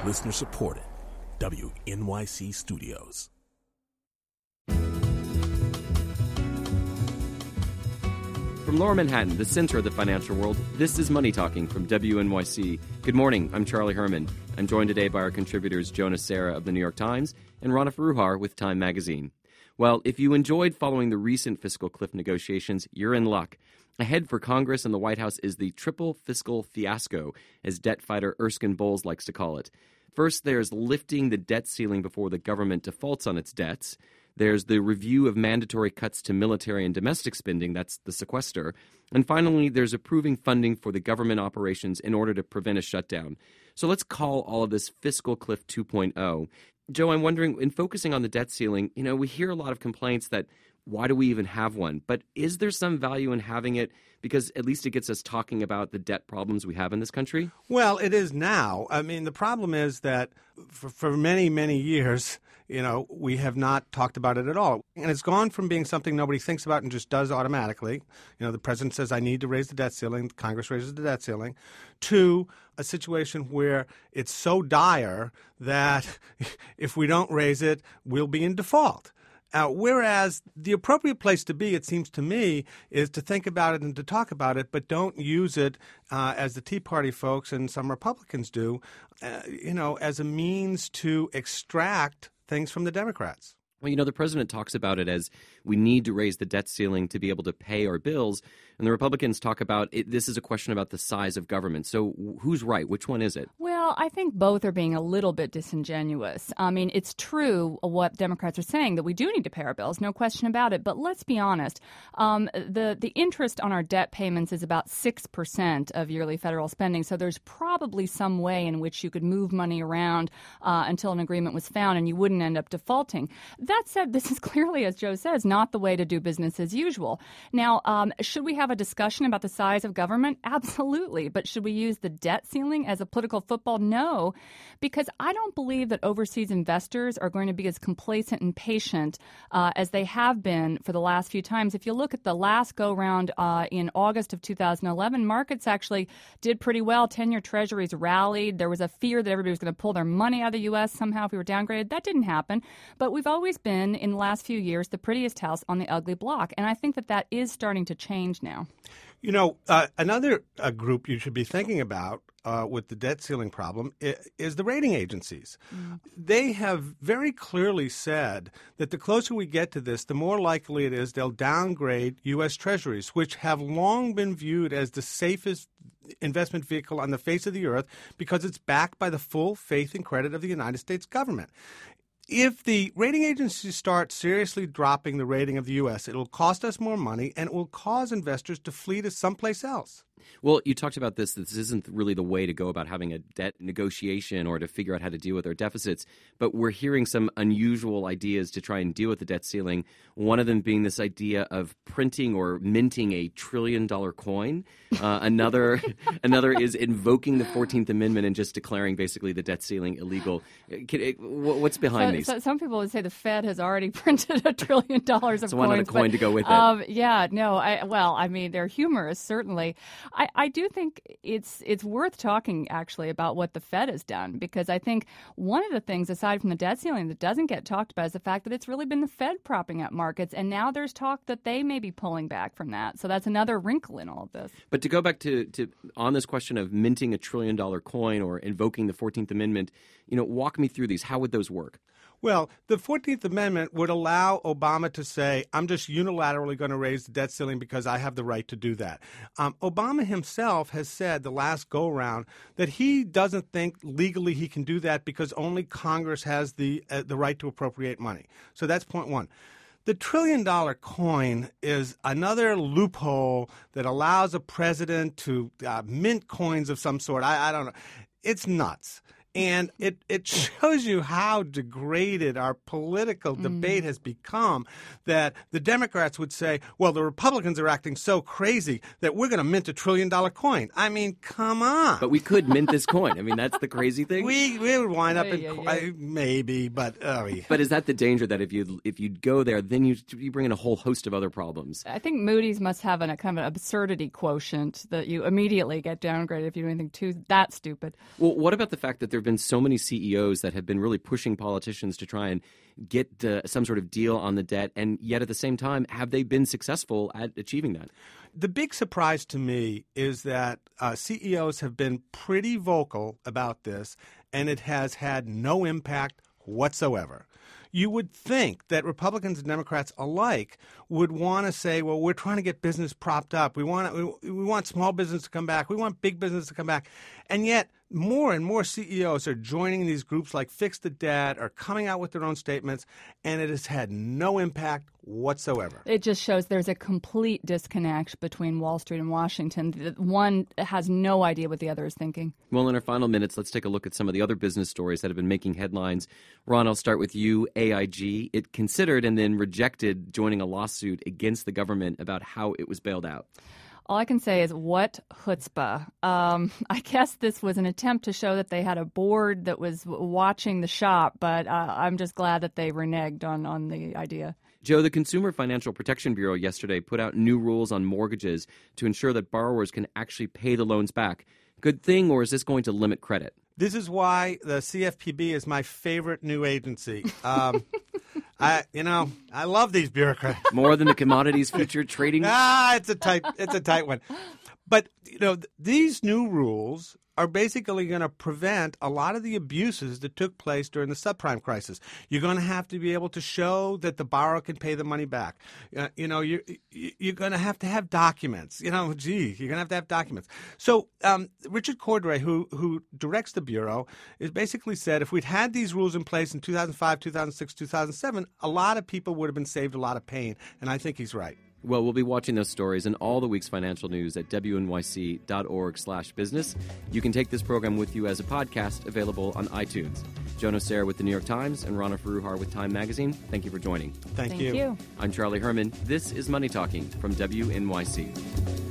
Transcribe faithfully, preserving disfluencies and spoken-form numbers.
Listener supported. W N Y C Studios. From Lower Manhattan, the center of the financial world, this is Money Talking from W N Y C. Good morning, I'm Charlie Herman. I'm joined today by our contributors Jonas Sarah of the New York Times and Rana Foroohar with Time Magazine. Well, if you enjoyed following the recent fiscal cliff negotiations, you're in luck. Ahead for Congress and the White House is the triple fiscal fiasco, as debt fighter Erskine Bowles likes to call it. First, there's lifting the debt ceiling before the government defaults on its debts. There's the review of mandatory cuts to military and domestic spending, that's the sequester. And finally, there's approving funding for the government operations in order to prevent a shutdown. So let's call all of this fiscal cliff two point oh. Joe, I'm wondering, in focusing on the debt ceiling, you know, we hear a lot of complaints that why do we even have one? But is there some value in having it because at least it gets us talking about the debt problems we have in this country? Well, it is now. I mean, the problem is that for, for many, many years, you know, we have not talked about it at all. And it's gone from being something nobody thinks about and just does automatically. You know, the president says, I need to raise the debt ceiling. Congress raises the debt ceiling. To a situation where it's so dire that if we don't raise it, we'll be in default. Uh, whereas the appropriate place to be, it seems to me, is to think about it and to talk about it, but don't use it uh, as the Tea Party folks and some Republicans do, uh, you know, as a means to extract things from the Democrats. Well, you know, the president talks about it as we need to raise the debt ceiling to be able to pay our bills. And the Republicans talk about it, this is a question about the size of government. So who's right? Which one is it? Well, I think both are being a little bit disingenuous. I mean, it's true what Democrats are saying, that we do need to pay our bills, no question about it. But let's be honest. Um, the, the interest on our debt payments is about six percent of yearly federal spending. So there's probably some way in which you could move money around uh, until an agreement was found and you wouldn't end up defaulting. That said, this is clearly, as Joe says, not the way to do business as usual. Now, um, should we have a discussion about the size of government? Absolutely. But should we use the debt ceiling as a political football? No, because I don't believe that overseas investors are going to be as complacent and patient uh, as they have been for the last few times. If you look at the last go-round uh, in August of two thousand eleven, markets actually did pretty well. ten-year treasuries rallied. There was a fear that everybody was going to pull their money out of the U S somehow if we were downgraded. That didn't happen. But we've always been, in the last few years, the prettiest house on the ugly block. And I think that that is starting to change now. You know, uh, another uh, group you should be thinking about uh, with the debt ceiling problem is, is the rating agencies. Mm. They have very clearly said that the closer we get to this, the more likely it is they'll downgrade U S Treasuries, which have long been viewed as the safest investment vehicle on the face of the earth because it's backed by the full faith and credit of the United States government. If the rating agencies start seriously dropping the rating of the U S, it will cost us more money and it will cause investors to flee to someplace else. Well, you talked about this. This isn't really the way to go about having a debt negotiation or to figure out how to deal with our deficits. But we're hearing some unusual ideas to try and deal with the debt ceiling, one of them being this idea of printing or minting a trillion-dollar coin. Uh, another another is invoking the fourteenth Amendment and just declaring basically the debt ceiling illegal. What's behind so, these? So some people would say the Fed has already printed a trillion dollars of so coins. So wanted a coin but, to go with it. Um, yeah, no, I, well, I mean, they're humorous, certainly. I, I do think it's it's worth talking, actually, about what the Fed has done, because I think one of the things, aside from the debt ceiling, that doesn't get talked about is the fact that it's really been the Fed propping up markets, and now there's talk that they may be pulling back from that. So that's another wrinkle in all of this. But to go back to, to on this question of minting a trillion-dollar coin or invoking the fourteenth Amendment, you know, walk me through these. How would those work? Well, the fourteenth Amendment would allow Obama to say, I'm just unilaterally going to raise the debt ceiling because I have the right to do that. Um, Obama himself has said the last go-round that he doesn't think legally he can do that because only Congress has the uh, the right to appropriate money. So that's point one. The trillion-dollar coin is another loophole that allows a president to uh, mint coins of some sort. I, I don't know. It's nuts. And it, it shows you how degraded our political debate mm. has become, that the Democrats would say, well, the Republicans are acting so crazy that we're going to mint a trillion-dollar coin. I mean, come on. But we could mint this coin. I mean, that's the crazy thing. We we would wind up yeah, in yeah, yeah. yeah. maybe, but oh, yeah. But is that the danger that if you if you go there, then you you bring in a whole host of other problems? I think Moody's must have an, a kind of an absurdity quotient that you immediately get downgraded if you do anything too that stupid. Well, what about the fact that there have been so many C E Os that have been really pushing politicians to try and get uh, some sort of deal on the debt, and yet at the same time, have they been successful at achieving that? The big surprise to me is that uh, C E Os have been pretty vocal about this, and it has had no impact whatsoever. You would think that Republicans and Democrats alike would want to say, well, we're trying to get business propped up. We want we, we want small business to come back. We want big business to come back. And yet more and more C E Os are joining these groups like Fix the Debt or coming out with their own statements, and it has had no impact whatsoever. It just shows there's a complete disconnect between Wall Street and Washington. One has no idea what the other is thinking. Well, in our final minutes, let's take a look at some of the other business stories that have been making headlines. Ron, I'll start with you. A I G, it considered and then rejected joining a lawsuit against the government about how it was bailed out. All I can say is what chutzpah. Um, I guess this was an attempt to show that they had a board that was watching the shop, but uh, I'm just glad that they reneged on, on the idea. Joe, the Consumer Financial Protection Bureau yesterday put out new rules on mortgages to ensure that borrowers can actually pay the loans back. Good thing, or is this going to limit credit? This is why the C F P B is my favorite new agency. Um, I, you know, I love these bureaucrats. More than the Commodities Future Trading? Ah, it's a tight, it's a tight one. But, you know, th- these new rules are basically going to prevent a lot of the abuses that took place during the subprime crisis. You're going to have to be able to show that the borrower can pay the money back. Uh, you know, you're, you're going to have to have documents. You know, gee, you're going to have to have documents. So um, Richard Cordray, who who directs the Bureau, is basically said if we'd had these rules in place in two thousand five, two thousand six, two thousand seven, a lot of people would have been saved a lot of pain. And I think he's right. Well, we'll be watching those stories and all the week's financial news at W N Y C dot org slash business. You can take this program with you as a podcast available on iTunes. Joe Nocera with the New York Times and Rana Foroohar with Time Magazine. Thank you for joining. Thank, Thank you. you. I'm Charlie Herman. This is Money Talking from W N Y C.